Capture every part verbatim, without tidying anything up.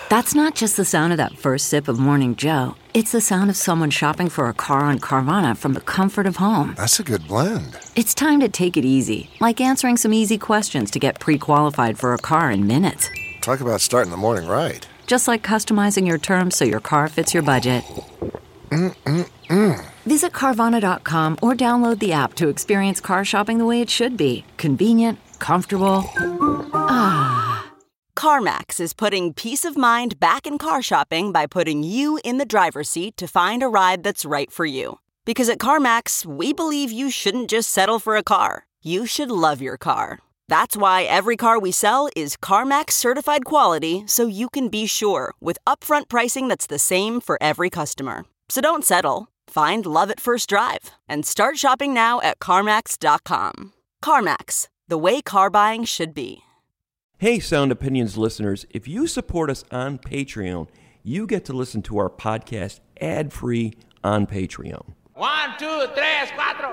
That's not just the sound of that first sip of Morning Joe. It's the sound of someone shopping for a car on Carvana from the comfort of home. That's a good blend. It's time to take it easy, like answering some easy questions to get pre-qualified for a car in minutes. Talk about starting the morning right. Just like customizing your terms so your car fits your budget. Mm-mm-mm. Visit Carvana dot com or download the app to experience car shopping the way it should be. Convenient, comfortable. Ah. CarMax is putting peace of mind back in car shopping by putting you in the driver's seat to find a ride that's right for you. Because at CarMax, we believe you shouldn't just settle for a car. You should love your car. That's why every car we sell is CarMax certified quality, so you can be sure with upfront pricing that's the same for every customer. So don't settle. Find love at first drive and start shopping now at CarMax dot com. CarMax, the way car buying should be. Hey, Sound Opinions listeners, if you support us on Patreon, you get to listen to our podcast ad-free on Patreon. One, two, tres, cuatro.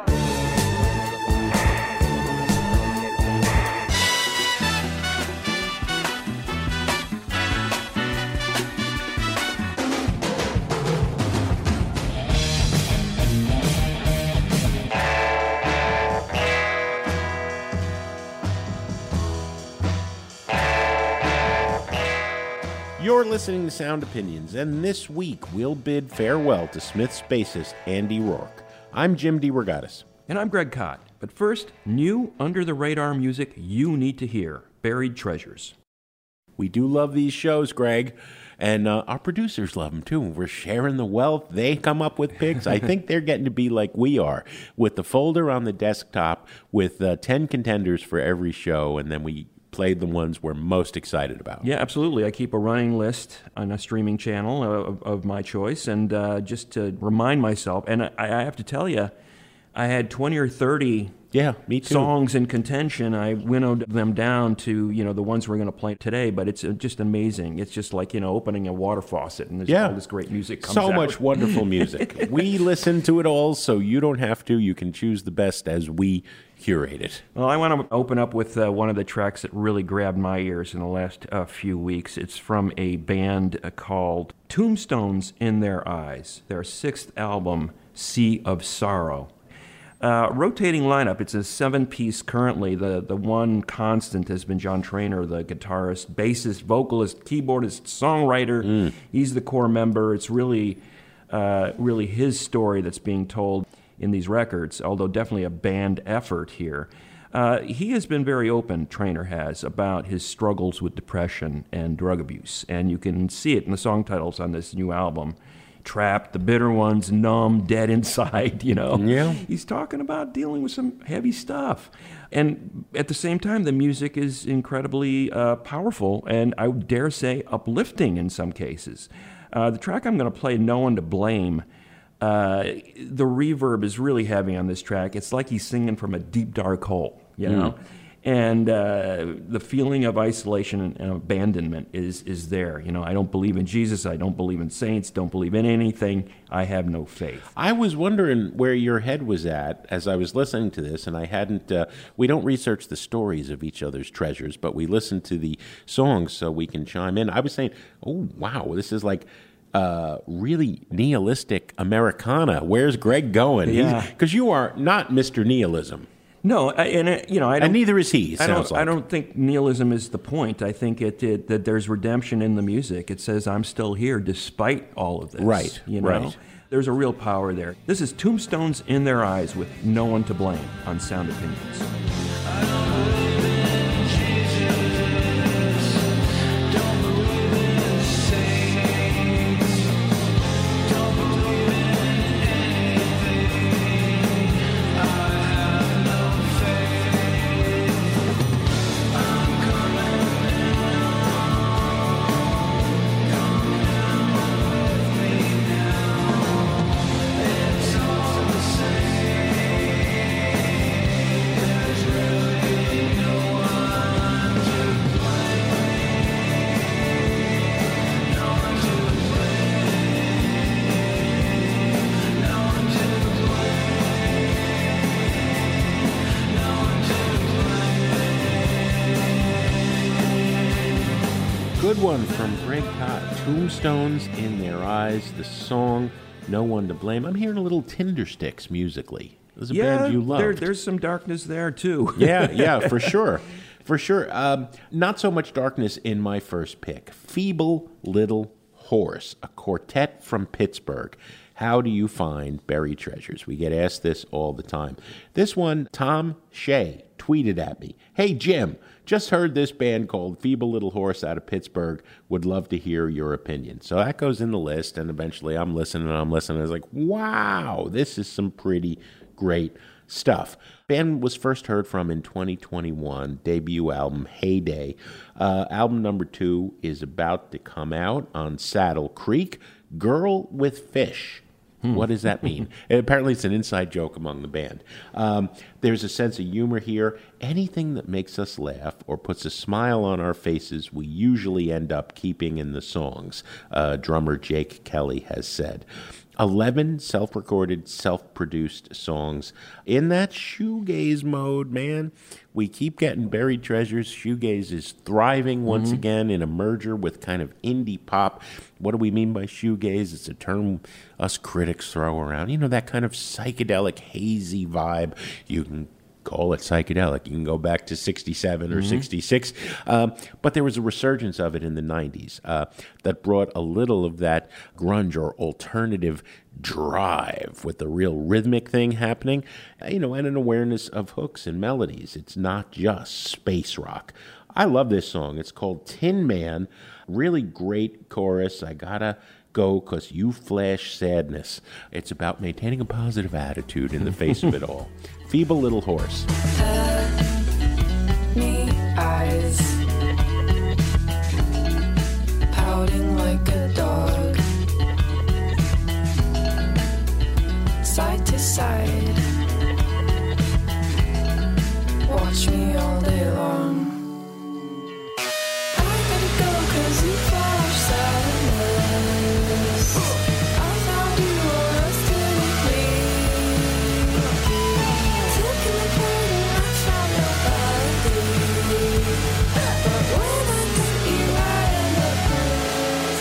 You're listening to Sound Opinions, and this week we'll bid farewell to Smith's bassist Andy Rourke. I'm Jim DeRogatis. And I'm Greg Kot. But first, new under-the-radar music you need to hear, Buried Treasures. We do love these shows, Greg, and uh, our producers love them too. We're sharing the wealth. They come up with picks. I think they're getting to be like we are, with the folder on the desktop with uh, ten contenders for every show, and then we played the ones we're most excited about. Yeah, absolutely. I keep a running list on a streaming channel of, of my choice, and uh, just to remind myself, and I, I have to tell you, I had twenty or thirty yeah, me too. songs in contention. I winnowed them down to, you know, the ones we're going to play today, but it's just amazing. It's just like, you know, opening a water faucet, and there's yeah. all this great music comes so out. much wonderful music. We listen to it all, so you don't have to. You can choose the best as we curate it. Well, I want to open up with uh, one of the tracks that really grabbed my ears in the last uh, few weeks. It's from a band uh, called Tombstones in Their Eyes, their sixth album, Sea of Sorrow. Uh, rotating lineup, it's a seven-piece currently. The the one constant has been John Trainer, the guitarist, bassist, vocalist, keyboardist, songwriter. Mm. He's the core member. It's really, uh, really his story that's being told in these records, although definitely a band effort here. Uh, he has been very open, Trainer has, about his struggles with depression and drug abuse, and you can see it in the song titles on this new album. Trapped, The Bitter Ones, Numb, Dead Inside, you know. Yeah. He's talking about dealing with some heavy stuff. And at the same time, the music is incredibly uh, powerful and I would dare say uplifting in some cases. Uh, the track I'm going to play, No One to Blame, uh, the reverb is really heavy on this track. It's like he's singing from a deep, dark hole, you know. Mm. And uh, the feeling of isolation and, and abandonment is is there. You know, I don't believe in Jesus. I don't believe in saints. Don't believe in anything. I have no faith. I was wondering where your head was at as I was listening to this, and I hadn't. Uh, we don't research the stories of each other's treasures, but we listen to the songs so we can chime in. I was saying, oh wow, this is like uh, really nihilistic Americana. Where's Greg going? Yeah, because you are not Mister Nihilism. No, I, and uh, you know, I don't, and neither is he. It I sounds don't. like. I don't think nihilism is the point. I think it, it that there's redemption in the music. It says I'm still here despite all of this. Right. You know, right. There's a real power there. This is Tombstones in Their Eyes with No One to Blame on Sound Opinions. Treasure Good one from Greg Kot. Tombstones in Their Eyes, the song No One to Blame. I'm hearing a little Tindersticks musically. There's a yeah, band you loved. There, there's some darkness there, too. yeah, yeah, for sure. For sure. Um, not so much darkness in my first pick. Feeble Little Horse, a quartet from Pittsburgh. How do you find buried treasures? We get asked this all the time. This one, Tom Shea tweeted at me, "Hey, Jim, just heard this band called Feeble Little Horse out of Pittsburgh. Would love to hear your opinion." So that goes in the list, and eventually I'm listening and I'm listening. I was like, wow, this is some pretty great stuff. Band was first heard from in twenty twenty-one, debut album, Heyday. Uh, album number two is about to come out on Saddle Creek, Girl with Fish. What does that mean? Apparently it's an inside joke among the band. Um, there's a sense of humor here. Anything that makes us laugh or puts a smile on our faces, we usually end up keeping in the songs, uh, drummer Jake Kelly has said. eleven self-recorded, self-produced songs. In that shoegaze mode, man, we keep getting buried treasures. Shoegaze is thriving once mm-hmm. again in a merger with kind of indie pop. What do we mean by shoegaze? It's a term us critics throw around. You know, that kind of psychedelic, hazy vibe. You can call it psychedelic. You can go back to sixty-seven or mm-hmm. sixty-six. Um, but there was a resurgence of it in the nineties uh, that brought a little of that grunge or alternative drive with the real rhythmic thing happening, you know, and an awareness of hooks and melodies. It's not just space rock. I love this song. It's called Tin Man. Really great chorus. I gotta go because you flash sadness. It's about maintaining a positive attitude in the face of it all. Feeble Little Horse. Me eyes, pouting like a dog, side to side, watch me all day long. I gotta go cause you flash sadness. I found you arrested me. Took in the pain and I found nobody. But when I took you right in the proof.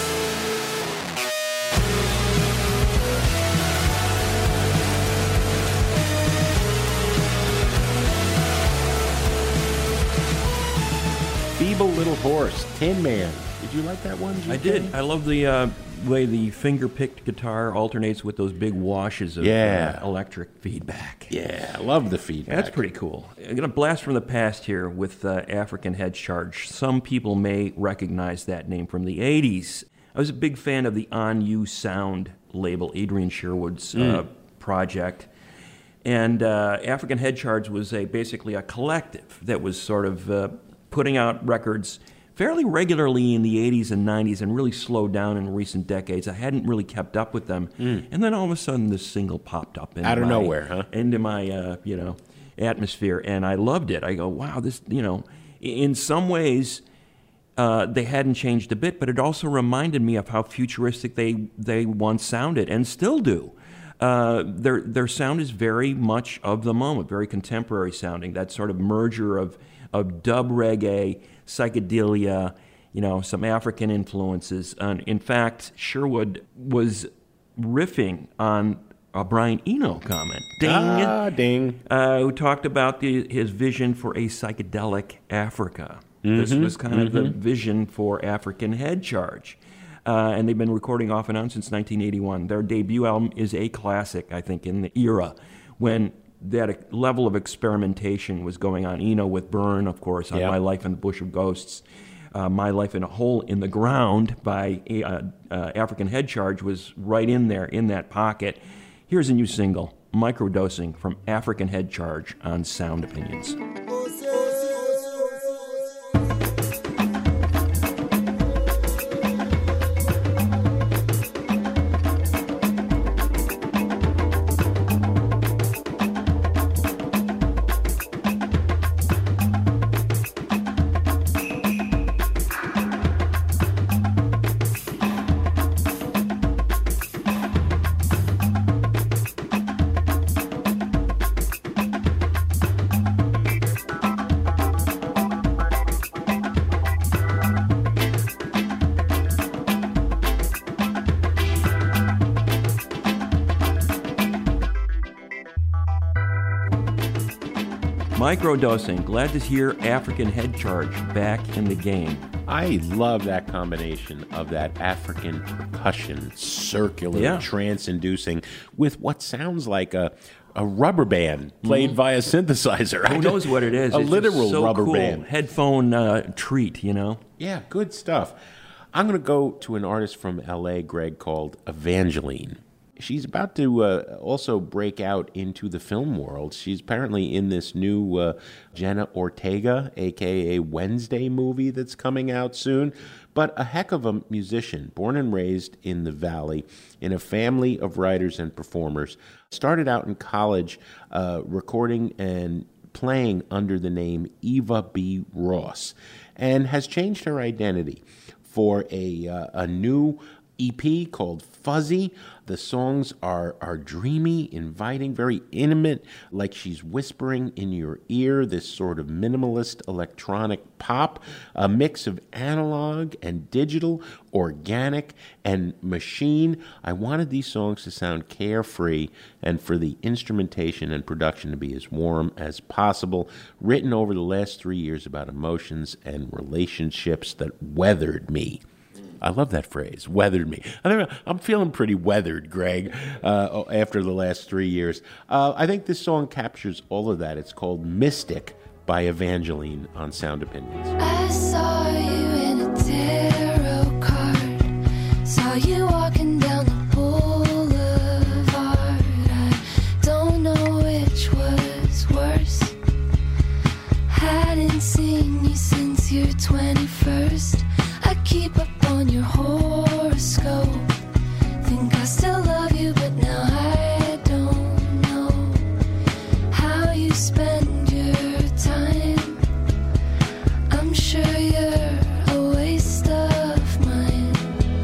Feeble Little Horse, Tin Man. Did you like that one, G K? I did. I love the uh, way the finger-picked guitar alternates with those big washes of Yeah. uh, electric feedback. Yeah, I love the feedback. That's pretty cool. I'm going to blast from the past here with uh, African Head Charge. Some people may recognize that name from the eighties. I was a big fan of the On You Sound label, Adrian Sherwood's uh, Mm. project. And uh, African Head Charge was a basically a collective that was sort of uh, putting out records fairly regularly in the eighties and nineties and really slowed down in recent decades. I hadn't really kept up with them. Mm. And then all of a sudden this single popped up into Out of my, nowhere, huh? into my uh, you know, atmosphere, and I loved it. I go, wow, this, you know, in some ways uh, they hadn't changed a bit, but it also reminded me of how futuristic they they once sounded and still do. Uh, their their sound is very much of the moment, very contemporary sounding. That sort of merger of of dub reggae, psychedelia, you know, some African influences. And in fact, Sherwood was riffing on a Brian Eno comment. Ding. Ah, ding. Uh, who talked about the, his vision for a psychedelic Africa. Mm-hmm, this was kind mm-hmm. of the vision for African Head Charge. Uh, and they've been recording off and on since nineteen eighty-one. Their debut album is a classic, I think, in the era when that level of experimentation was going on. Eno with Burn, of course, on yep. My Life in the Bush of Ghosts. Uh, My Life in a Hole in the Ground by uh, uh, African Head Charge was right in there, in that pocket. Here's a new single, Microdosing, from African Head Charge on Sound Opinions. Microdosing. Glad to hear African Head Charge back in the game. I love that combination of that African percussion, circular, Yeah. trance-inducing, with what sounds like a a rubber band played via synthesizer. Who knows what it is? A It's just literal so rubber cool. band. Headphone uh, treat, you know? Yeah, good stuff. I'm going to go to an artist from L A, Greg, called Evangeline. She's about to uh, also break out into the film world. She's apparently in this new uh, Jenna Ortega, a k a. Wednesday movie that's coming out soon. But a heck of a musician, born and raised in the Valley, in a family of writers and performers. Started out in college uh, recording and playing under the name Eva B. Ross, and has changed her identity for a uh, a new E P called Fuzzy. The songs are are dreamy, inviting, very intimate, like she's whispering in your ear, this sort of minimalist electronic pop, a mix of analog and digital, organic and machine. I wanted these songs to sound carefree and for the instrumentation and production to be as warm as possible, written over the last three years about emotions and relationships that weathered me. I love that phrase, weathered me. I don't know, I'm feeling pretty weathered, Greg, uh, after the last three years. Uh, I think this song captures all of that. It's called Mystic by Evangeline on Sound Opinions. I saw you in a tarot card. Saw you walking down the boulevard. I don't know which was worse. Hadn't seen you since your twenty-first. I keep up on your horoscope. Think I still love you, but now I don't know how you spend your time. I'm sure you're a waste of mine.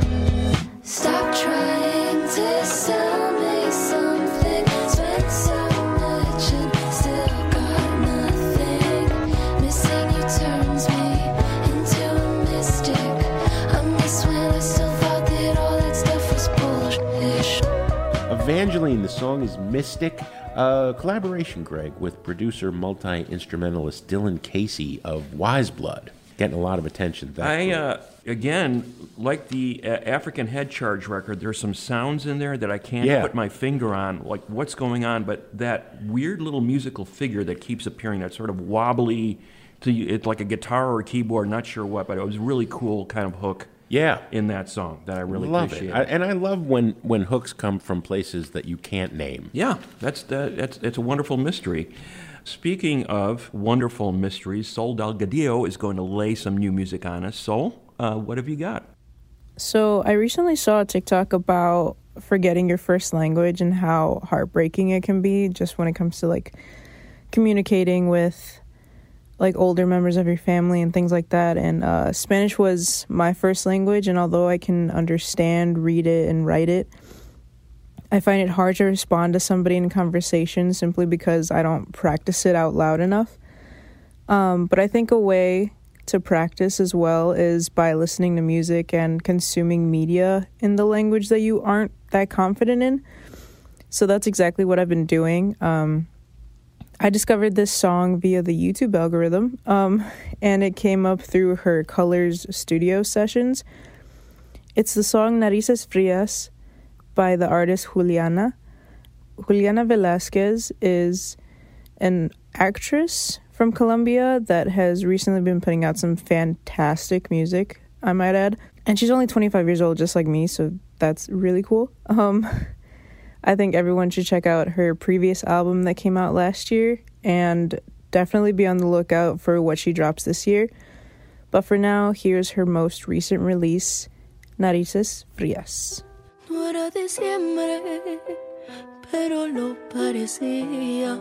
Stop trying to sell me something. Spent so much and still got nothing. Missing you turns me into a mystic. I miss when I still thought that all that stuff was bullshit. Evangeline, the song is Mystic. Uh, collaboration, Greg, with producer, multi-instrumentalist Dylan Casey of Wise Blood. Getting a lot of attention. That I, group. uh, again, like the uh, African Head Charge record, there's some sounds in there that I can't Yeah. put my finger on, like what's going on, but that weird little musical figure that keeps appearing, that sort of wobbly, to you, it's like a guitar or a keyboard, not sure what, but it was a really cool kind of hook yeah. in that song that I really love appreciate. it. I, and I love when, when hooks come from places that you can't name. Yeah, that's the, that's it's a wonderful mystery. Speaking of wonderful mysteries, Sol Delgadillo is going to lay some new music on us. Sol, uh, what have you got? So I recently saw a TikTok about forgetting your first language and how heartbreaking it can be just when it comes to like communicating with like older members of your family and things like that. And uh, Spanish was my first language, and although I can understand, read it, and write it, I find it hard to respond to somebody in conversation simply because I don't practice it out loud enough. Um, but I think a way to practice as well is by listening to music and consuming media in the language that you aren't that confident in. So that's exactly what I've been doing. Um, I discovered this song via the YouTube algorithm, um, and it came up through her Colors studio sessions. It's the song Narices Frias by the artist Juliana. Juliana Velasquez is an actress from Colombia that has recently been putting out some fantastic music, I might add. And she's only twenty-five years old, just like me, so that's really cool. Um, I think everyone should check out her previous album that came out last year, and definitely be on the lookout for what she drops this year. But for now, here's her most recent release, Narices Frias. No era diciembre, pero lo parecía.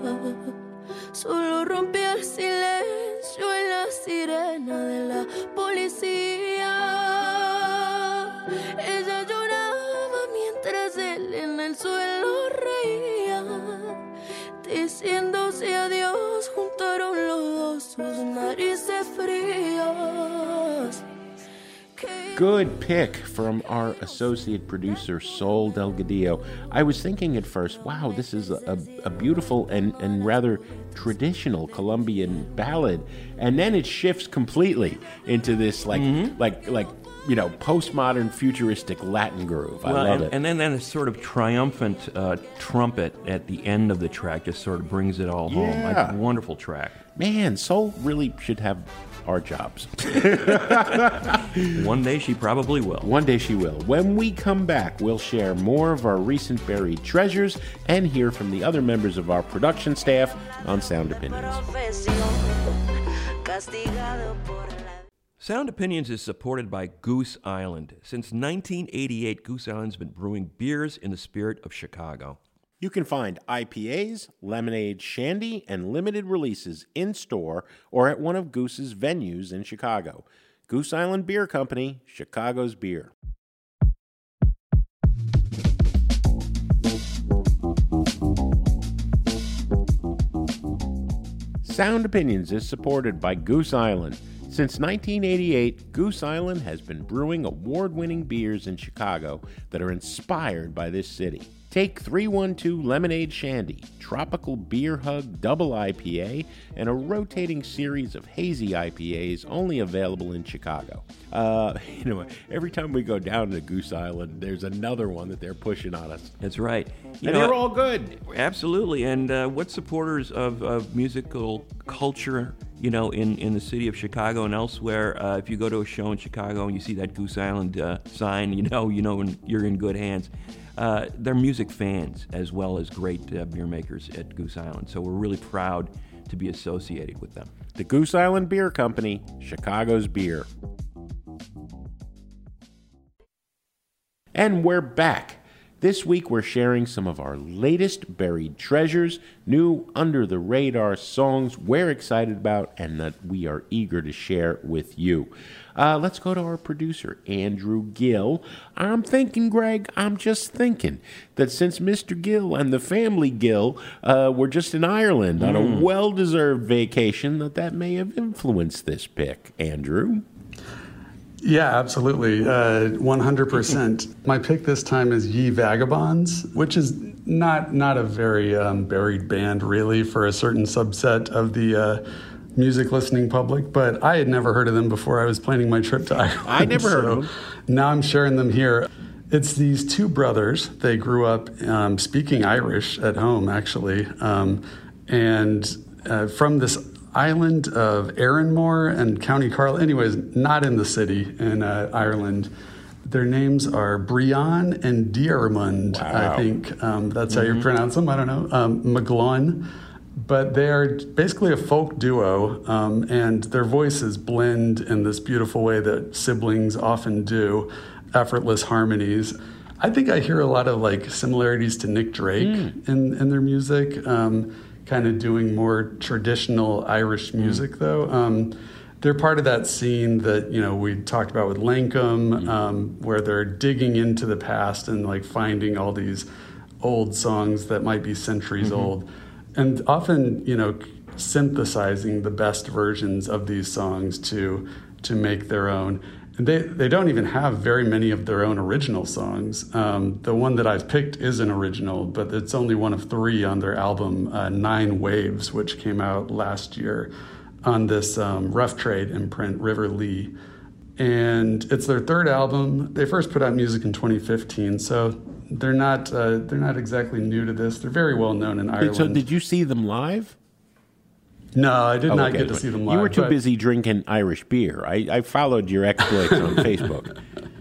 Solo rompía el silencio en la sirena de la policía. Ella lloraba mientras él en el suelo reía. Diciéndose adiós, juntaron los dos sus narices frías. Good pick from our associate producer, Sol Delgadillo. I was thinking at first, wow, this is a, a beautiful and, and rather traditional Colombian ballad. And then it shifts completely into this, like, mm-hmm. like, like, you know, postmodern, futuristic Latin groove. I well, love and, it. And then, then a sort of triumphant uh, trumpet at the end of the track just sort of brings it all home. Yeah. Like, wonderful track. Man, Sol really should have our jobs. One day she probably will. One day she will. When we come back, we'll share more of our recent buried treasures and hear from the other members of our production staff on Sound Opinions. Sound Opinions is supported by Goose Island. Since nineteen eighty-eight, Goose Island's been brewing beers in the spirit of Chicago. You can find I P As, lemonade, shandy, and limited releases in-store or at one of Goose's venues in Chicago. Goose Island Beer Company, Chicago's beer. Sound Opinions is supported by Goose Island. Since nineteen eighty-eight, Goose Island has been brewing award-winning beers in Chicago that are inspired by this city. Take three one two Lemonade Shandy, Tropical Beer Hug Double I P A, and a rotating series of hazy I P As only available in Chicago. Uh, you know, every time we go down to Goose Island, there's another one that they're pushing on us. That's right. You and know, they're all good. Absolutely. And uh, what supporters of, of musical culture, you know, in, in the city of Chicago and elsewhere, uh, if you go to a show in Chicago and you see that Goose Island uh, sign, you know, you know when you're in good hands. Uh, they're music fans as well as great uh, beer makers at Goose Island. So we're really proud to be associated with them. The Goose Island Beer Company, Chicago's beer. And we're back. This week we're sharing some of our latest buried treasures, new under-the-radar songs we're excited about and that we are eager to share with you. Uh, let's go to our producer, Andrew Gill. I'm thinking, Greg, I'm just thinking that since Mister Gill and the family Gill uh, were just in Ireland mm. on a well-deserved vacation, that that may have influenced this pick. Andrew? Yeah, absolutely. Uh, one hundred percent. My pick this time is Ye Vagabonds, which is not not a very um, buried band, really, for a certain subset of the uh, music listening public, but I had never heard of them before I was planning my trip to Ireland. I never heard so of them. Now I'm sharing them here. It's these two brothers. They grew up um, speaking Irish at home, actually, um, and uh, from this island of Erinmore and County Carlow. Anyways, not in the city in uh, Ireland. Their names are Brian and Diarmund, wow. I think. Um, that's mm-hmm. how you pronounce them. I don't know. Um, McGlone. But they are basically a folk duo, um, and their voices blend in this beautiful way that siblings often do, effortless harmonies. I think I hear a lot of like similarities to Nick Drake mm. in, in their music. Um, kind of doing more traditional Irish music, mm. though. Um, they're part of that scene that, you know, we talked about with Lankum, mm. um, where they're digging into the past and, like, finding all these old songs that might be centuries mm-hmm. old. And often, you know, synthesizing the best versions of these songs to to make their own. And they, they don't even have very many of their own original songs. Um, the one that I've picked is an original, but it's only one of three on their album, uh, Nine Waves, which came out last year on this um, Rough Trade imprint, River Lee. And it's their third album. They first put out music in twenty fifteen, so they're not uh, they're not exactly new to this. They're very well known in Ireland. So did you see them live? No, I did oh, not okay. get to see them live. You were too but... busy drinking Irish beer. I, I followed your exploits on Facebook.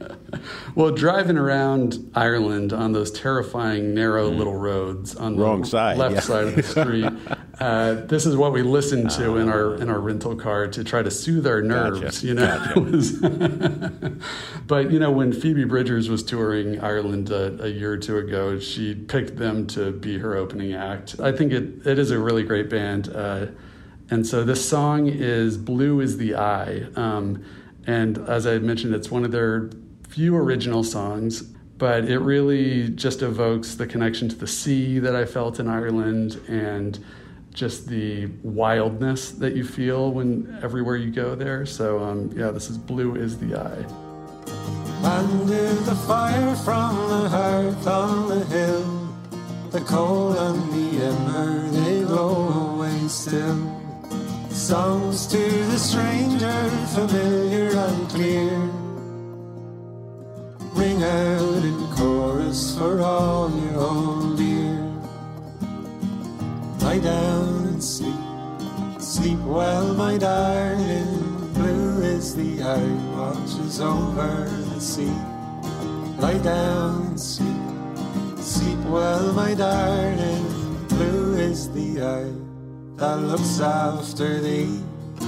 Well, driving around Ireland on those terrifying, narrow mm. little roads on the Wrong side, left yeah. side of the street, uh, this is what we listened to uh, in our in our rental car to try to soothe our nerves. Gotcha, you know, gotcha. But you know, when Phoebe Bridgers was touring Ireland a, a year or two ago, she picked them to be her opening act. I think it it is a really great band. Uh, And so this song is Blue is the Eye. Um, and as I mentioned, it's one of their few original songs, but it really just evokes the connection to the sea that I felt in Ireland and just the wildness that you feel when everywhere you go there. So um, yeah, this is Blue is the Eye. Under the fire from the hearth on the hill, the coal and the ember, they glow away still. Songs to the stranger, familiar and clear, ring out in chorus for all you hold dear. Lie down and sleep, sleep well, my darling. Blue is the eye, watches over the sea. Lie down and sleep, sleep well, my darling. Blue is the eye that looks after thee.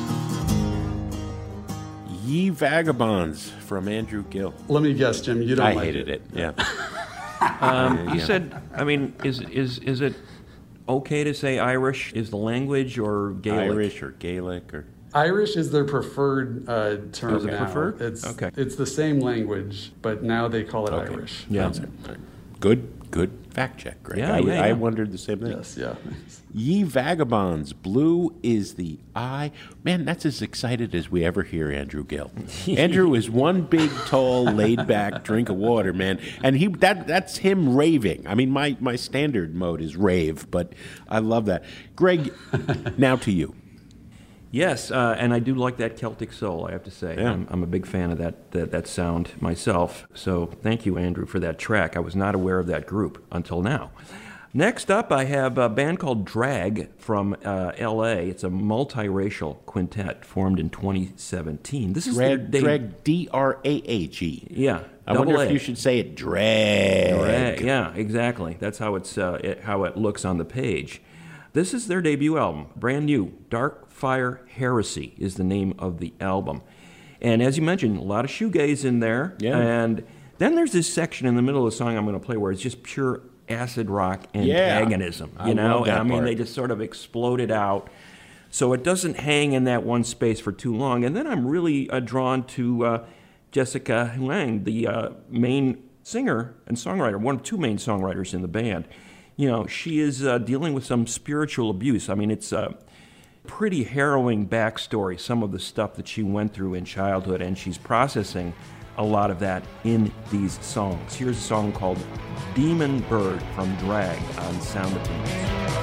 Ye Vagabonds from Andrew Gill. Let me guess, Jim, you don't I like hated it. it. Yeah. Um, Yeah. you said, I mean, is is is it okay to say Irish is the language or Gaelic? Irish or Gaelic or... Irish is their preferred uh, term Is it now. preferred? It's, Okay. it's the same language, but now they call it Okay. Irish. Yeah. That's it. Good, good fact check, Greg. Yeah, I, yeah, I yeah. wondered the same thing. Yes, yeah. Ye Vagabonds, blue is the eye. Man, that's as excited as we ever hear Andrew Gill. Andrew is one big, tall, laid-back drink of water, man, and he that that's him raving. I mean, my my standard mode is rave, but I love that. Greg, now to you. Yes, uh, and I do like that Celtic soul, I have to say. Yeah. I'm, I'm a big fan of that, that that sound myself. So thank you, Andrew, for that track. I was not aware of that group until now. Next up, I have a band called Drag from uh, L A. It's a multiracial quintet formed in twenty seventeen. This is their Drag, they- drag D R A H E. Yeah, I wonder double if A. you should say it drag. Drag, yeah, exactly. That's how it's uh, it, how it looks on the page. This is their debut album, brand new. Dark Fire Heresy is the name of the album. And as you mentioned, a lot of shoegaze in there. Yeah. And then there's this section in the middle of the song I'm going to play where it's just pure acid rock Yeah. antagonism. I You know, love that I mean, part. they just sort of exploded out. So it doesn't hang in that one space for too long. And then I'm really uh, drawn to uh, Jessica Huang, the uh, main singer and songwriter, one of two main songwriters in the band. You know, she is uh, dealing with some spiritual abuse. I mean, it's a pretty harrowing backstory, some of the stuff that she went through in childhood, and she's processing a lot of that in these songs. Here's a song called Demon Bird from Drag on Sound Opinions.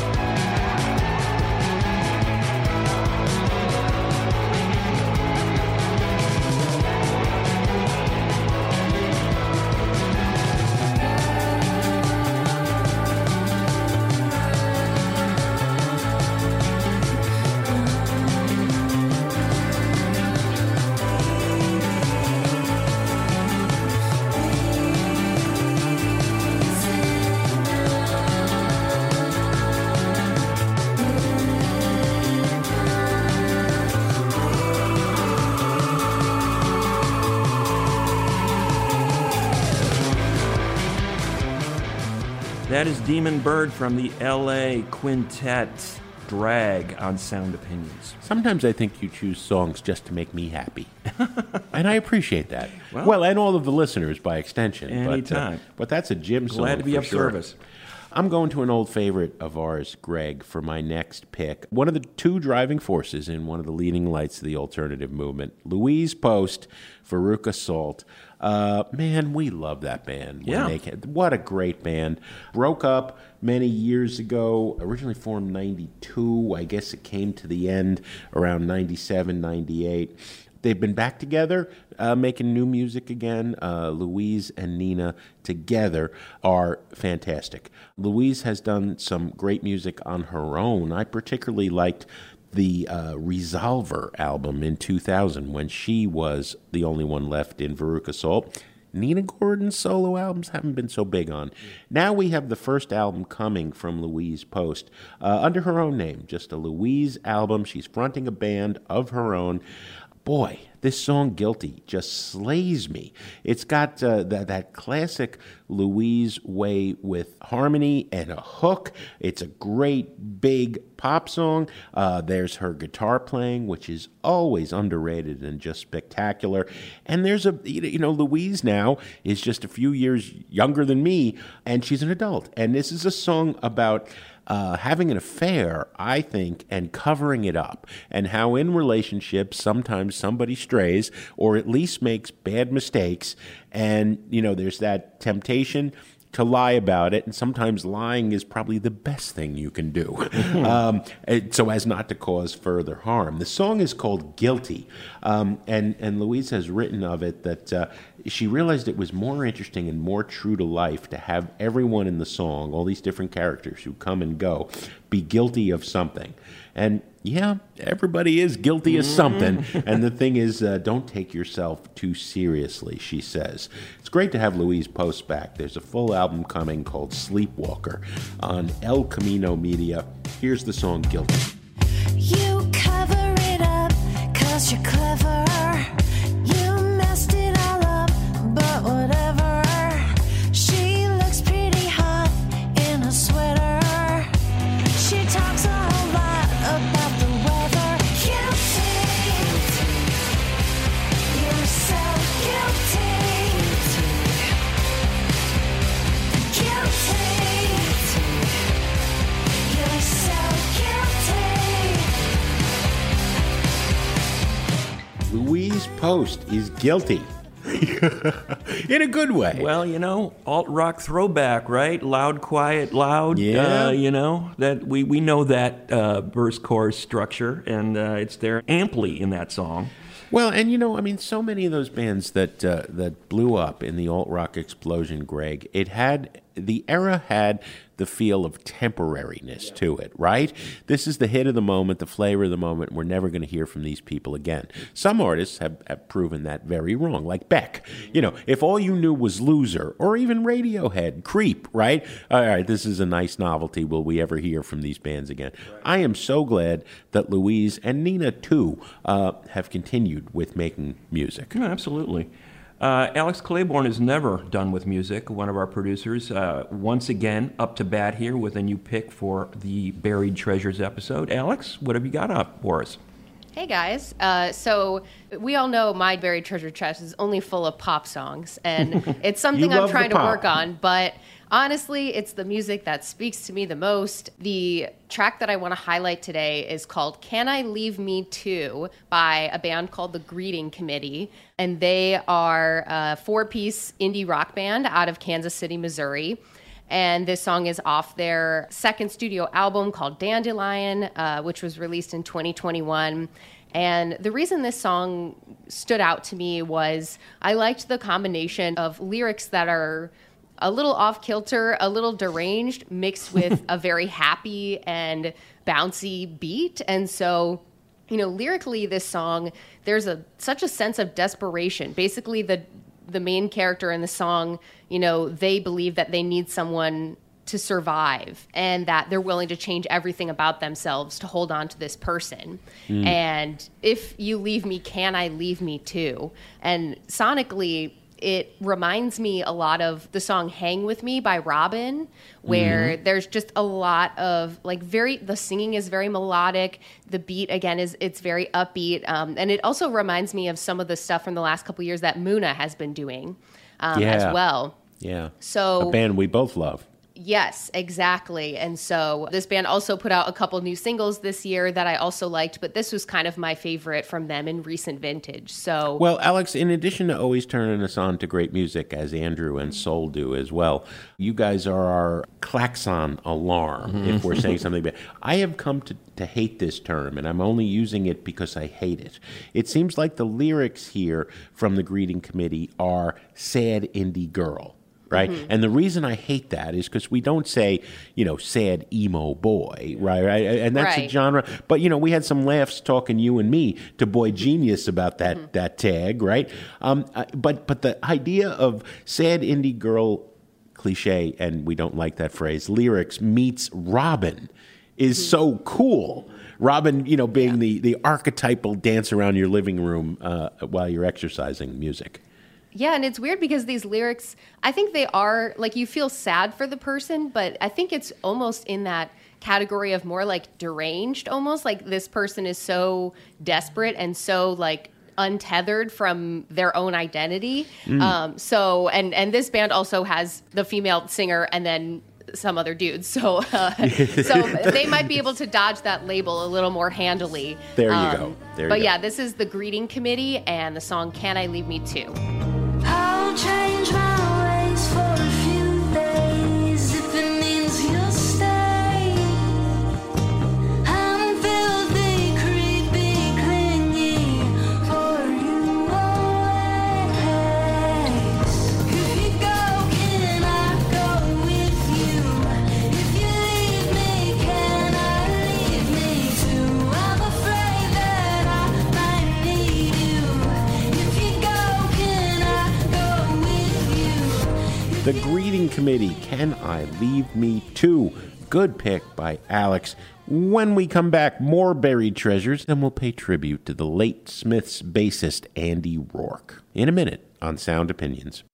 That is Demon Bird from the L A Quintet, Drag on Sound Opinions. Sometimes I think you choose songs just to make me happy. And I appreciate that. Well, Well, and all of the listeners by extension. But, uh, anytime. but that's a Jim song. Glad to be for of sure. service. I'm going to an old favorite of ours, Greg, for my next pick. One of the two driving forces in one of the leading lights of the alternative movement, Louise Post, Veruca Salt. Uh, man, we love that band. when Yeah. they came. What a great band. Broke up many years ago, originally formed ninety-two. I guess it came to the end around ninety-seven, ninety-eight. They've been back together, uh, making new music again. Uh, Louise and Nina together are fantastic. Louise has done some great music on her own. I particularly liked the uh, Resolver album in two thousand when she was the only one left in Veruca Salt. Nina Gordon's solo albums haven't been so big on. Now we have the first album coming from Louise Post uh, under her own name, just a Louise album. She's fronting a band of her own. Boy, this song, Guilty, just slays me. It's got uh, that, that classic Louise way with harmony and a hook. It's a great, big pop song. Uh, there's her guitar playing, which is always underrated and just spectacular. And there's a, you know, Louise now is just a few years younger than me, and she's an adult. And this is a song about uh, having an affair, I think, and covering it up, and how in relationships sometimes somebody strays or at least makes bad mistakes, and, you know, there's that temptation to lie about it, and sometimes lying is probably the best thing you can do, um, so as not to cause further harm. The song is called Guilty, um, and, and Louise has written of it that uh, she realized it was more interesting and more true to life to have everyone in the song, all these different characters who come and go, be guilty of something. And yeah, everybody is guilty of something. And the thing is, uh, don't take yourself too seriously, she says. It's great to have Louise post back. There's a full album coming called Sleepwalker on El Camino Media. Here's the song Guilty. You cover it up, cause you're clever. You messed it all up, but whatever. She looks pretty hot in a sweater. She talks a whole lot about the weather. Guilty. You're so guilty. Guilty. You're so guilty. Louise Post is guilty. In a good way. Well, you know, alt-rock throwback, right? Loud, quiet, loud. Yeah. Uh, you know, that we, we know that uh, verse chorus structure, and uh, it's there amply in that song. Well, and you know, I mean, so many of those bands that uh, that blew up in the alt-rock explosion, Greg, it had, the era had the feel of temporariness to it, right? This is the hit of the moment, the flavor of the moment. We're never going to hear from these people again. Some artists have, have proven that very wrong, like Beck. You know, if all you knew was Loser, or even Radiohead, Creep, right? All right, this is a nice novelty. Will we ever hear from these bands again? I am so glad that Louise, and Nina too, uh, have continued with making music. Yeah, absolutely. Uh, Alex Claiborne is never done with music, one of our producers. Uh, once again, up to bat here with a new pick for the Buried Treasures episode. Alex, what have you got up for us? Hey guys, uh, so we all know my Buried Treasure chest is only full of pop songs, and it's something I'm trying to work on, but honestly, it's the music that speaks to me the most. The track that I want to highlight today is called Can I Leave Me Too by a band called The Greeting Committee, and they are a four-piece indie rock band out of Kansas City, Missouri. And this song is off their second studio album called Dandelion, uh, which was released in twenty twenty-one. And the reason this song stood out to me was I liked the combination of lyrics that are a little off-kilter, a little deranged, mixed with a very happy and bouncy beat. And so, you know, lyrically, this song, there's a such a sense of desperation. Basically, the the main character in the song, you know, they believe that they need someone to survive and that they're willing to change everything about themselves to hold on to this person. Mm. And if you leave me, can I leave me too? And sonically, it reminds me a lot of the song Hang With Me by Robin, where mm-hmm. there's just a lot of like very, the singing is very melodic. The beat, again, is it's very upbeat. Um, and it also reminds me of some of the stuff from the last couple of years that Muna has been doing um, yeah. as well. Yeah. So a band we both love. Yes, exactly. And so this band also put out a couple new singles this year that I also liked, but this was kind of my favorite from them in recent vintage. So, well, Alex, in addition to always turning us on to great music, as Andrew and Soul do as well, you guys are our klaxon alarm, mm-hmm. if we're saying something bad. I have come to, to hate this term, and I'm only using it because I hate it. It seems like the lyrics here from the Greeting Committee are sad indie girl. Right. Mm-hmm. And the reason I hate that is because we don't say, you know, sad emo boy. Right. Right. And that's right. a genre. But, you know, we had some laughs talking, you and me, to Boy Genius about that mm-hmm. that tag. Right. Um, but but the idea of sad indie girl cliche, and we don't like that phrase, lyrics meets Robin is mm-hmm. so cool. Robin, you know, being yeah. the, the archetypal dance around your living room uh, while you're exercising music. Yeah, and it's weird because these lyrics, I think they are, like, you feel sad for the person, but I think it's almost in that category of more, like, deranged almost. Like, this person is so desperate and so, like, untethered from their own identity. Mm. Um, so, and, and this band also has the female singer and then some other dudes. So, uh, so they might be able to dodge that label a little more handily. There you um, go. There but you yeah, go. this is the Greeting Committee and the song "Can I Leave Me Too?" I'll change my ways for a few days if it means you'll stay. I'm filthy, creepy, clingy for you always. If you go, can I go with you? If you leave me, can I leave me too? I'm afraid that I might need you. If you go, can I go with you? The Greeting Committee, Can I Leave Me Too? Good pick by Alex. When we come back, more buried treasures, then we'll pay tribute to the late Smiths bassist Andy Rourke. In a minute on Sound Opinions.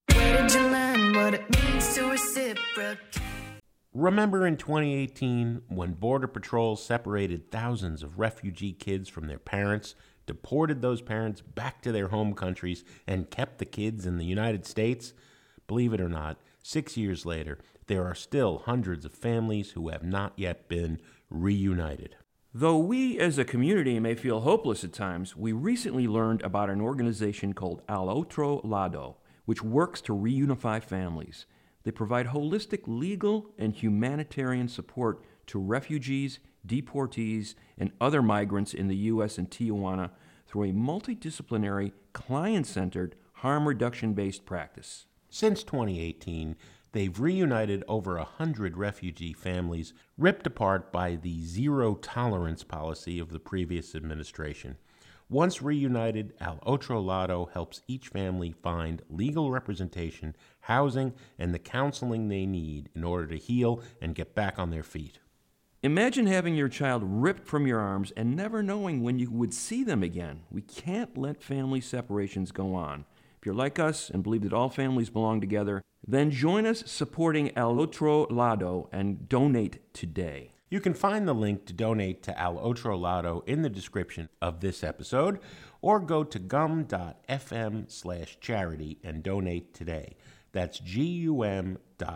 Remember in twenty eighteen when Border Patrol separated thousands of refugee kids from their parents, deported those parents back to their home countries, and kept the kids in the United States? Believe it or not, six years later, there are still hundreds of families who have not yet been reunited. Though we as a community may feel hopeless at times, we recently learned about an organization called Al Otro Lado, which works to reunify families. They provide holistic legal and humanitarian support to refugees, deportees, and other migrants in the U S and Tijuana through a multidisciplinary, client-centered, harm reduction-based practice. Since twenty eighteen, they've reunited over a hundred refugee families ripped apart by the zero-tolerance policy of the previous administration. Once reunited, Al Otro Lado helps each family find legal representation, housing, and the counseling they need in order to heal and get back on their feet. Imagine having your child ripped from your arms and never knowing when you would see them again. We can't let family separations go on. If you're like us and believe that all families belong together, then join us supporting Al Otro Lado and donate today. You can find the link to donate to Al Otro Lado in the description of this episode, or go to gum.fm slash charity and donate today. That's gum.fm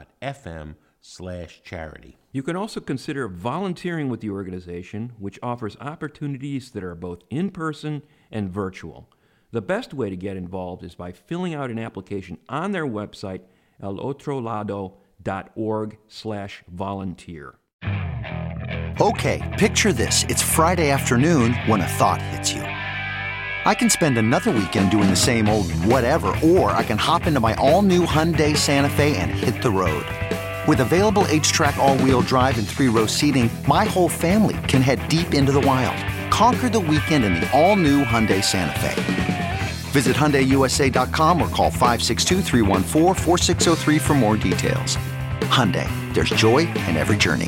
slash charity. You can also consider volunteering with the organization, which offers opportunities that are both in-person and virtual. The best way to get involved is by filling out an application on their website, alotrolado.org slash volunteer. Okay, picture this. It's Friday afternoon when a thought hits you. I can spend another weekend doing the same old whatever, or I can hop into my all-new Hyundai Santa Fe and hit the road. With available H-Track all-wheel drive and three-row seating, my whole family can head deep into the wild. Conquer the weekend in the all-new Hyundai Santa Fe. Visit Hyundai U S A dot com or call five six two, three one four, four six zero three for more details. Hyundai, there's joy in every journey.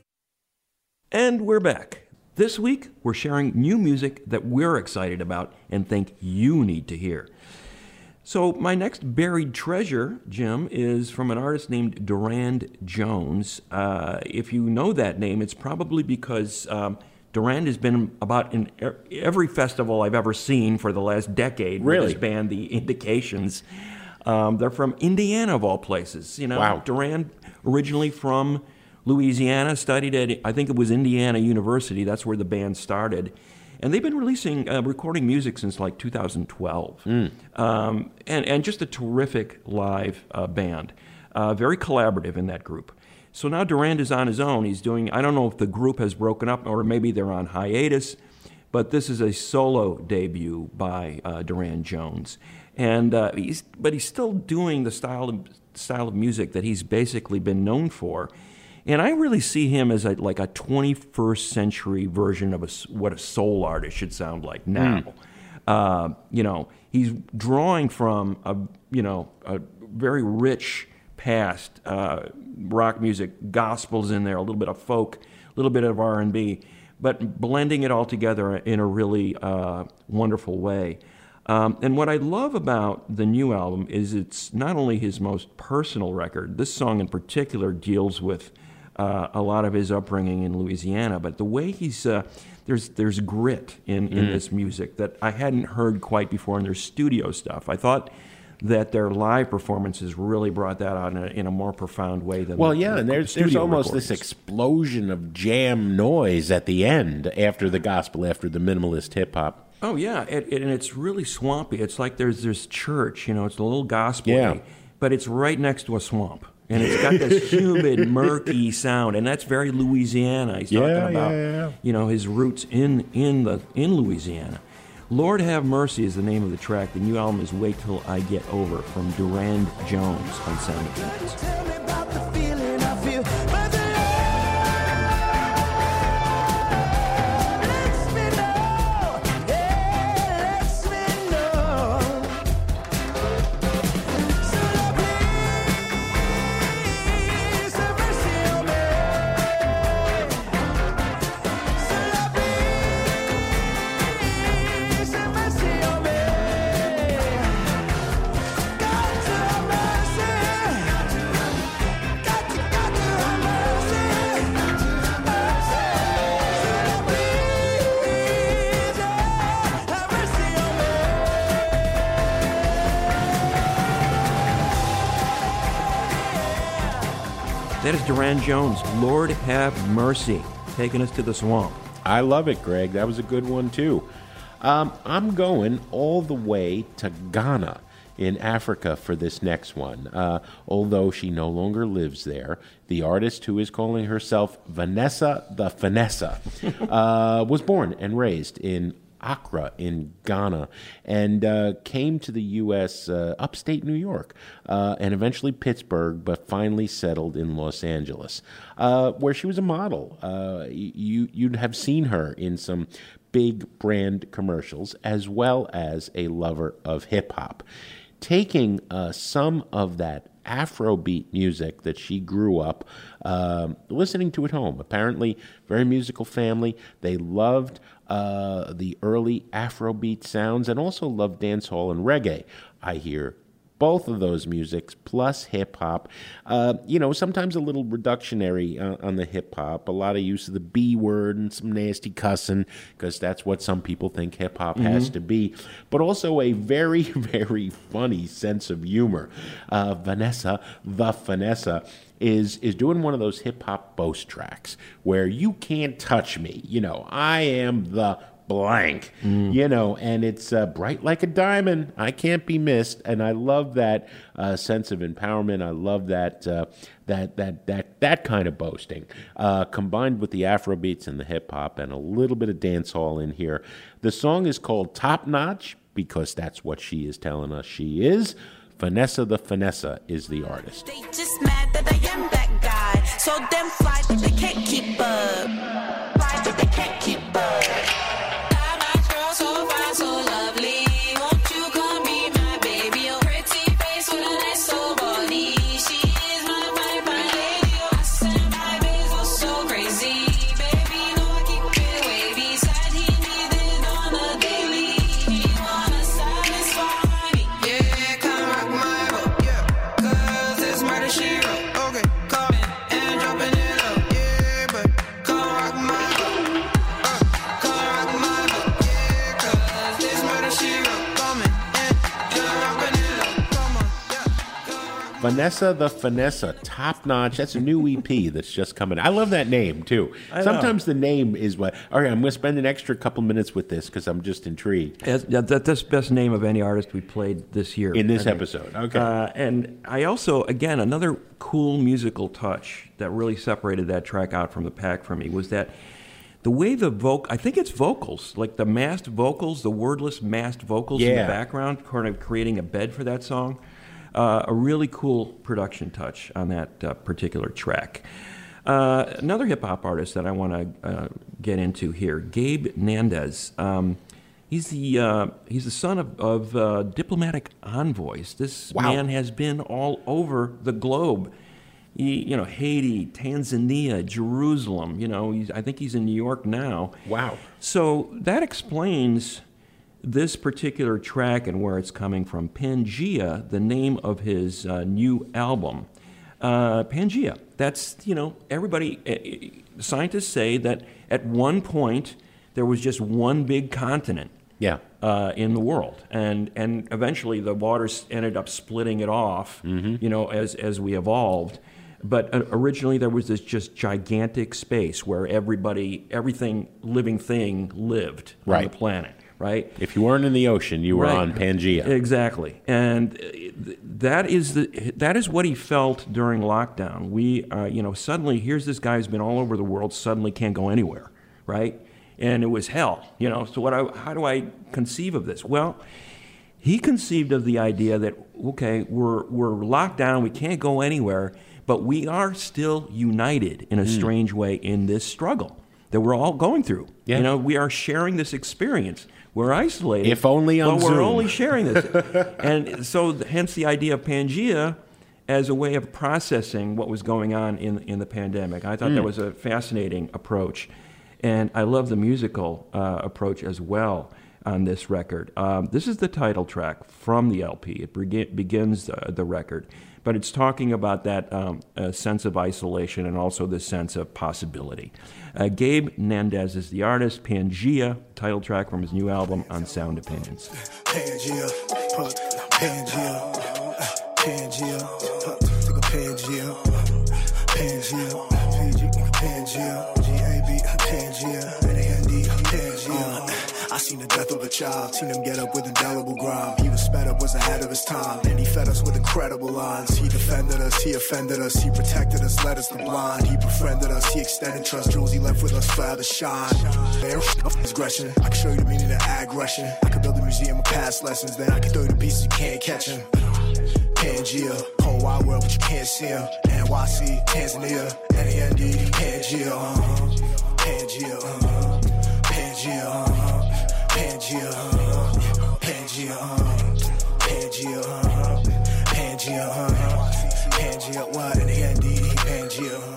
And we're back. This week, we're sharing new music that we're excited about and think you need to hear. So my next buried treasure, Jim, is from an artist named Durand Jones. Uh, if you know that name, it's probably because um, Durand has been about in every festival I've ever seen for the last decade. Really? With his band, The Indications. Um, they're from Indiana, of all places. You know, wow. Durand originally from Louisiana, studied at, I think it was Indiana University. That's where the band started. And they've been releasing, uh, recording music since like two thousand twelve. Mm. Um, and, and just a terrific live uh, band. Uh, very collaborative in that group. So now Durand is on his own. He's doing, I don't know if the group has broken up or maybe they're on hiatus, but this is a solo debut by uh, Durand Jones. And uh, he's, but he's still doing the style of, style of music that he's basically been known for. And I really see him as a, like a twenty-first century version of a, what a soul artist should sound like now. Mm. Uh, you know, he's drawing from a, you know, a very rich past, uh, rock music, gospels in there, a little bit of folk, a little bit of R and B, but blending it all together in a really uh, wonderful way. Um, and what I love about the new album is it's not only his most personal record. This song in particular deals with Uh, a lot of his upbringing in Louisiana, but the way he's uh, there's there's grit in, in mm. this music that I hadn't heard quite before, and there's studio stuff. I thought that their live performances really brought that out in a, in a more profound way than well, the, yeah, the and there's there's studio almost recordings. this explosion of jam noise at the end after the gospel, after the minimalist hip hop. Oh yeah, it, it, and it's really swampy. It's like there's this church, you know, it's a little gospel, Yeah. but it's right next to a swamp. And it's got this humid, murky sound, and that's very Louisiana. He's talking Yeah, about, yeah, yeah. you know, his roots in in the in Louisiana. Lord Have Mercy is the name of the track. The new album is Wait Till I Get Over from Durand Jones on Sound of Demons. That is Durand Jones, Lord Have Mercy, taking us to the swamp. I love it, Greg. That was a good one, too. Um, I'm going all the way to Ghana in Africa for this next one. Uh, although she no longer lives there, the artist who is calling herself Vanessa the Finessa uh, was born and raised in Accra in Ghana and uh, came to the U S uh, upstate New York uh, and eventually Pittsburgh, but finally settled in Los Angeles, uh, where she was a model. Uh, you, you'd have seen her in some big brand commercials, as well as a lover of hip-hop. Taking uh, some of that Afrobeat music that she grew up um, listening to at home. Apparently, very musical family. They loved uh, the early Afrobeat sounds and also loved dancehall and reggae. I hear both of those musics, plus hip-hop. Uh, you know, sometimes a little reductionary uh, on the hip-hop, a lot of use of the B word and some nasty cussing, because that's what some people think hip-hop mm-hmm. has to be, but also a very, very funny sense of humor. Uh, Vanessa, the Finessa, is is doing one of those hip-hop boast tracks where you can't touch me. You know, I am the blank, mm. you know, and it's uh, bright like a diamond. I can't be missed, and I love that uh, sense of empowerment. I love that uh, that that that that kind of boasting, uh, combined with the Afro beats and the hip hop, and a little bit of dancehall in here. The song is called Top Notch because that's what she is telling us she is. Vanessa the Finessa is the artist. They just mad that I am that guy, so them fly that they can't keep up, fly that they can't keep up. So fine, so lovely. Won't you come be my baby? Your pretty face with a nice soul body. She is my fine, fine lady. I said my baby's oh so crazy. Baby, no, I keep it wavy. Said he needed on a daily. He wanna satisfy me. Yeah, come rock my boat. Yeah, cause it's murder she wrote. Okay, coming and dropping it low. Yeah, but come rock my boat. Uh, come rock my boat. Vanessa the Finessa, Top Notch. That's a new E P that's just coming. I love that name, too. I Sometimes know. the name is what... All right, I'm going to spend an extra couple minutes with this because I'm just intrigued. As, yeah, that, that's the best name of any artist we played this year. In this episode, okay. Uh, and I also, again, another cool musical touch that really separated that track out from the pack for me was that the way the vocal, I think it's vocals, like the masked vocals, the wordless masked vocals yeah. in the background, kind of creating a bed for that song. Uh, a really cool production touch on that uh, particular track. Uh, another hip-hop artist that I want to uh, get into here, Gabe Nandez. Um, he's the uh, he's the son of, of uh, diplomatic envoys. This wow. man has been all over the globe. He, you know, Haiti, Tanzania, Jerusalem. You know, he's, I think he's in New York now. Wow. So that explains this particular track and where it's coming from. Pangea, the name of his uh, new album. Uh, Pangea, that's, you know, everybody, uh, scientists say that at one point there was just one big continent. Yeah. uh, in the world, and and eventually the waters ended up splitting it off, Mm-hmm. you know, as as we evolved. But uh, originally there was this just gigantic space where everybody, everything living thing lived on Right. the planet, right? If you weren't in the ocean, you were Right. on Pangea. Exactly, and uh, th- that is the that is what he felt during lockdown. We, uh, you know, suddenly here's this guy who's been all over the world, suddenly can't go anywhere, right? And it was hell, you know. So what? I, how do I conceive of this? Well, he conceived of the idea that okay, we're we're locked down, we can't go anywhere, but we are still united in a Mm. strange way in this struggle that we're all going through. Yeah. You know, we are sharing this experience. We're isolated. If only on but we're Zoom. only sharing this. And so hence the idea of Pangea as a way of processing what was going on in in the pandemic. I thought Mm. that was a fascinating approach. And I love the musical uh, approach as well on this record. Um, this is the title track from the L P. It begi- begins uh, the record. But it's talking about that um, uh, sense of isolation and also the sense of possibility. Uh, Gabe Nandez is the artist. Pangea, title track from his new album on Sound Opinions. Pangea, put Pangea, uh, Pangea, uh, look at Pangea, Pangea, Pangea, Pangea, G A B, Pangea, N A N D, Pangea. I seen the death of a child, seen him get up with indelible grime. He was sped up, was ahead of his time, and he fed us with incredible lines. He defended us, he offended us, he protected us, led us to blind. He befriended us, he extended trust, jewels he left with us forever to shine. There is aggression, I can show you the meaning of aggression. I could build a museum of past lessons, then I can throw you the pieces you can't catch him. Pangea, whole wide world but you can't see him. N Y C, Tanzania, N A N D, Pangea, uh-huh. Pangea, uh-huh. Pangea, uh-huh. Pangea, uh, Pangea, uh, Pangea, uh, Pangea, uh, Pangea, what? N A N D, Pangea.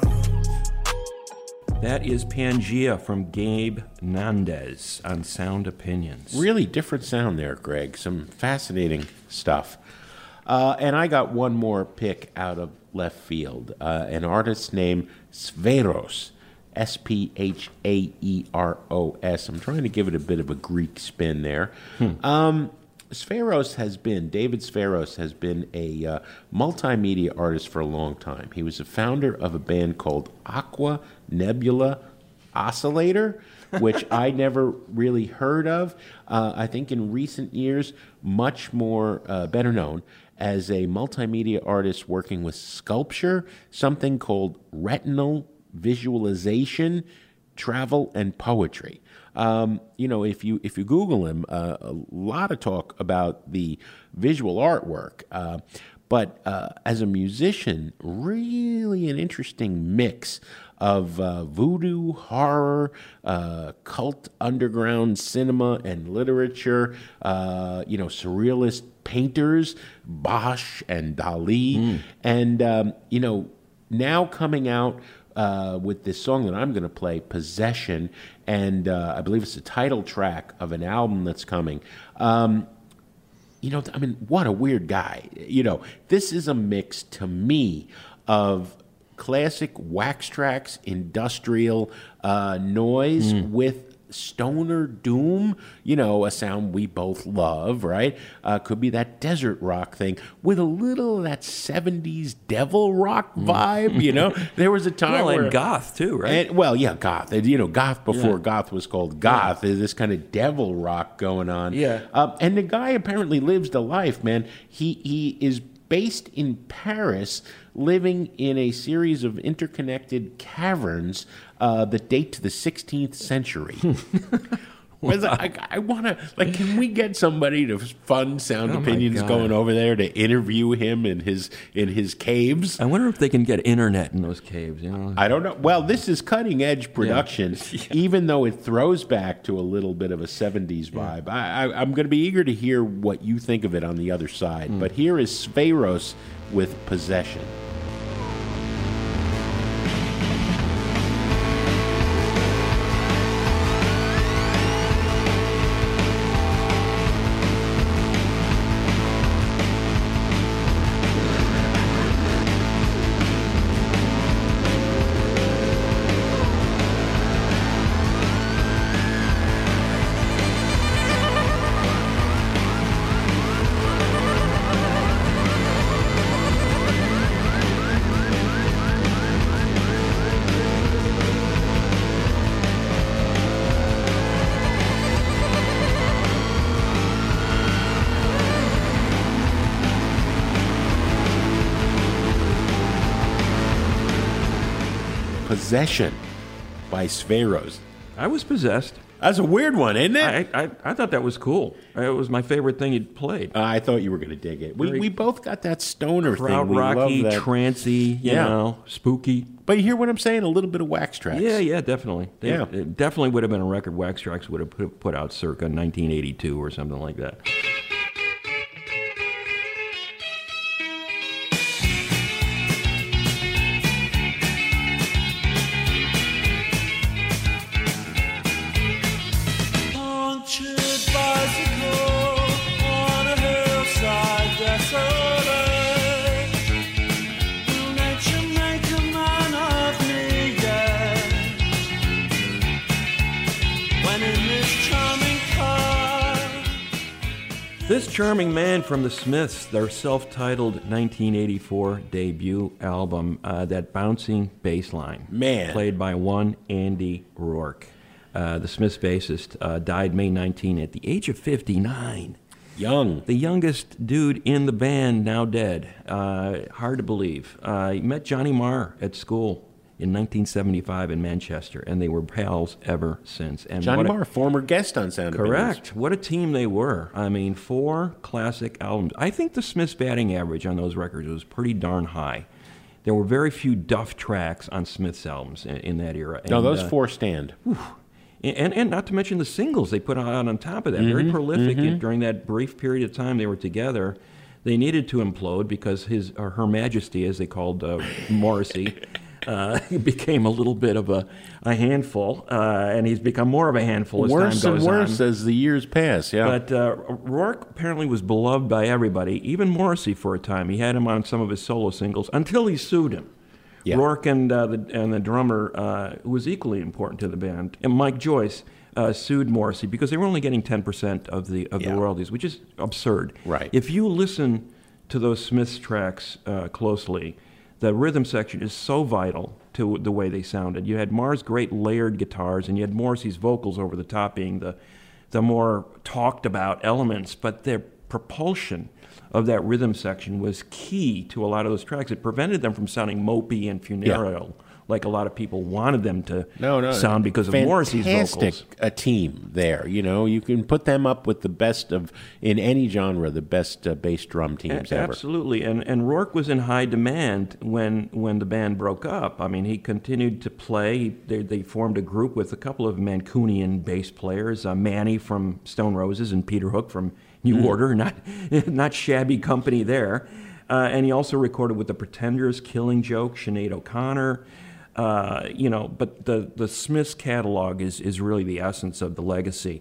That is Pangea from Gabe Nandez on Sound Opinions. Really different sound there, Greg. Some fascinating stuff. Uh, and I got one more pick out of left field. Uh, an artist named Spheros. S P H A E R O S. I'm trying to give it a bit of a Greek spin there. Hmm. Um, Spheros has been, David Spheros has been a uh, multimedia artist for a long time. He was the founder of a band called Aqua Nebula Oscillator, which I never really heard of. Uh, I think in recent years, much more uh, better known as a multimedia artist working with sculpture, something called retinal visualization, travel, and poetry. Um, you know, if you if you Google him, uh, a lot of talk about the visual artwork. Uh, but uh, as a musician, really an interesting mix of uh, voodoo, horror, uh, cult underground cinema and literature, uh, you know, surrealist painters, Bosch and Dali. Mm. And, um, you know, now coming out uh, with this song that I'm going to play, Possession, and uh, I believe it's the title track of an album that's coming. Um, you know, I mean, what a weird guy. You know, this is a mix to me of classic wax tracks, industrial uh, noise Mm. with stoner doom, you know, a sound we both love, right? Uh, could be that desert rock thing with a little of that seventies devil rock vibe, you know? There was a time Well, where... and goth too, right? And, well, yeah, goth. And, you know, goth before Yeah. goth was called goth. There's this kind of devil rock going on. Yeah. Um, and the guy apparently lives the life, man. He He is based in Paris, living in a series of interconnected caverns uh, that date to the sixteenth century. Whether- I, I want to, like, can we get somebody to fund Sound Oh, my Opinions God. going over there to interview him in his in his caves? I wonder if they can get internet in those caves, you know? I don't know. Well, this is cutting edge production, even though it throws back to a little bit of a seventies vibe. I, I, I'm going to be eager to hear what you think of it on the other side. Mm. But here is Spheros with Possession. Pangea, Possession by Spheros. I was possessed. That's a weird one, isn't it? I, I, I thought that was cool. It was my favorite thing you'd played. Uh, I thought you were going to dig it. We, we both got that stoner Crowd thing. We rocky, love that. trancy, you Yeah. know, spooky. But you hear what I'm saying? A little bit of Wax Trax. Yeah, yeah, definitely. They, Yeah. It definitely would have been a record Wax Trax would have put, put out circa nineteen eighty-two or something like that. Punctured bicycle on a hillside desolate. Will nature make a man of me yet? When in this charming car. This charming man from the Smiths, their self-titled nineteen eighty-four debut album, uh, that bouncing bass line, Man. played by one Andy Rourke. Uh, the Smiths bassist uh, died May nineteenth at the age of fifty-nine. Young. The youngest dude in the band, now dead. Uh, hard to believe. Uh, he met Johnny Marr at school in nineteen seventy-five in Manchester, and they were pals ever since. And Johnny what a- Marr, former guest on Sound Opinions. Correct. What a team they were. I mean, four classic albums. I think the Smiths' batting average on those records was pretty darn high. There were very few Duff tracks on Smiths' albums in, in that era. No, And, those uh, four stand. And, and not to mention the singles they put out on top of that. Very Mhm, prolific mhm. during that brief period of time they were together. They needed to implode because his or Her Majesty, as they called uh, Morrissey, uh, became a little bit of a, a handful, uh, and he's become more of a handful as Worse time and goes worse on. as the years pass, yeah. But uh, Rourke apparently was beloved by everybody, even Morrissey for a time. He had him on some of his solo singles until he sued him. Yeah. Rourke and uh, the and the drummer, uh, who was equally important to the band, and Mike Joyce, uh, sued Morrissey because they were only getting ten percent of the of Yeah. the royalties, which is absurd. Right. If you listen to those Smiths tracks uh, closely, the rhythm section is so vital to the way they sounded. You had Marr's great layered guitars, and you had Morrissey's vocals over the top being the the more talked about elements, but their propulsion of that rhythm section was key to a lot of those tracks. It prevented them from sounding mopey and funereal like a lot of people wanted them to No, no, sound because of Morrissey's fantastic vocals. a team there. You know, you can put them up with the best of in any genre, the best uh, bass drum teams A- ever. Absolutely, and and Rourke was in high demand when when the band broke up. I mean, he continued to play. They, they formed a group with a couple of Mancunian bass players, uh, Manny from Stone Roses and Peter Hook from New Mm. Order. Not not shabby company there. Uh, and he also recorded with the Pretenders, Killing Joke, Sinead O'Connor. Uh, you know, but the, the Smiths catalog is, is really the essence of the legacy.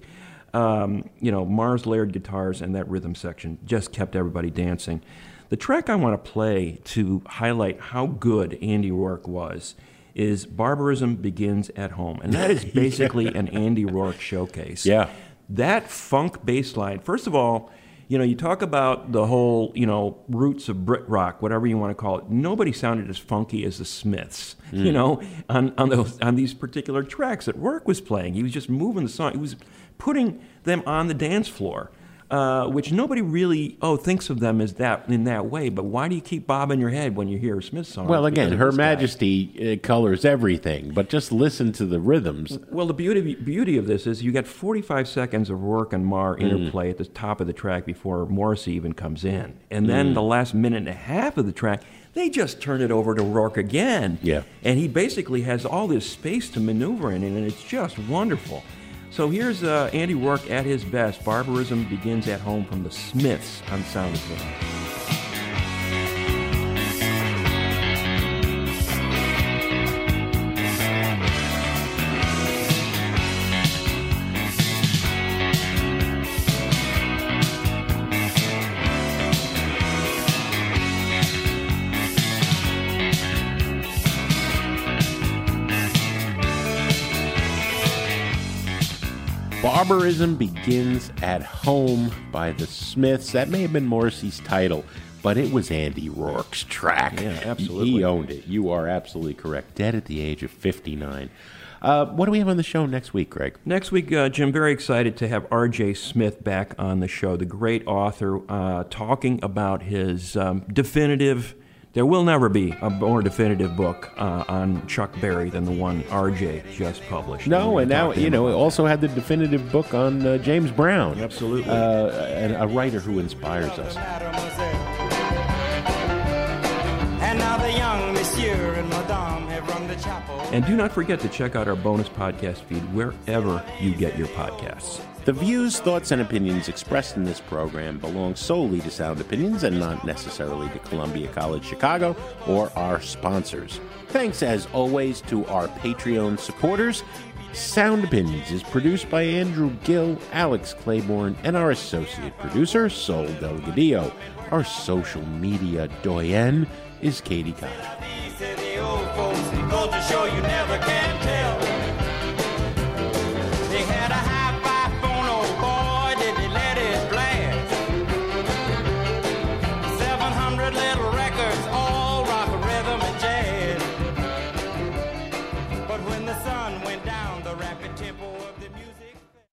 Um, you know, Marr's layered guitars and that rhythm section just kept everybody dancing. The track I want to play to highlight how good Andy Rourke was is Barbarism Begins at Home. And that is basically an Andy Rourke showcase. Yeah. That funk bass line, first of all, you know, you talk about the whole, you know, roots of Brit rock, whatever you want to call it. Nobody sounded as funky as the Smiths, Mm. you know, on on those on these particular tracks that Rourke was playing. He was just moving the song. He was putting them on the dance floor, uh, which nobody really oh thinks of them as that in that way. But why do you keep bobbing your head when you hear a Smith song? Well, Because again, of Her this guy. Majesty uh, colors everything, but just listen to the rhythms. Well, the beauty beauty of this is you get forty-five seconds of Rourke and Marr interplay at the top of the track before Morrissey even comes in. And then Mm. the last minute and a half of the track, they just turn it over to Rourke again. Yeah. And he basically has all this space to maneuver in, and it's just wonderful. So here's uh, Andy Rourke at his best. Barbarism Begins at Home from the Smiths on Sound Opinions. Barbarism Begins at Home by the Smiths. That may have been Morrissey's title, but it was Andy Rourke's track. Yeah, absolutely. He owned it. You are absolutely correct. Dead at the age of fifty-nine. Uh, what do we have on the show next week, Greg? Next week, uh, Jim, very excited to have R J Smith back on the show, the great author, uh, talking about his um, definitive There will never be a more definitive book uh, on Chuck Berry than the one R J just published. No, and now, you know, it also had the definitive book on uh, James Brown. Absolutely. Uh, and a writer who inspires us. And now the young monsieur and madame have run the chapel. And do not forget to check out our bonus podcast feed wherever you get your podcasts. The views, thoughts, and opinions expressed in this program belong solely to Sound Opinions and not necessarily to Columbia College Chicago or our sponsors. Thanks, as always, to our Patreon supporters. Sound Opinions is produced by Andrew Gill, Alex Claiborne, and our associate producer, Sol Delgadillo. Our social media doyenne is Katie Cox. These are the old folks, and go to show you never can tell.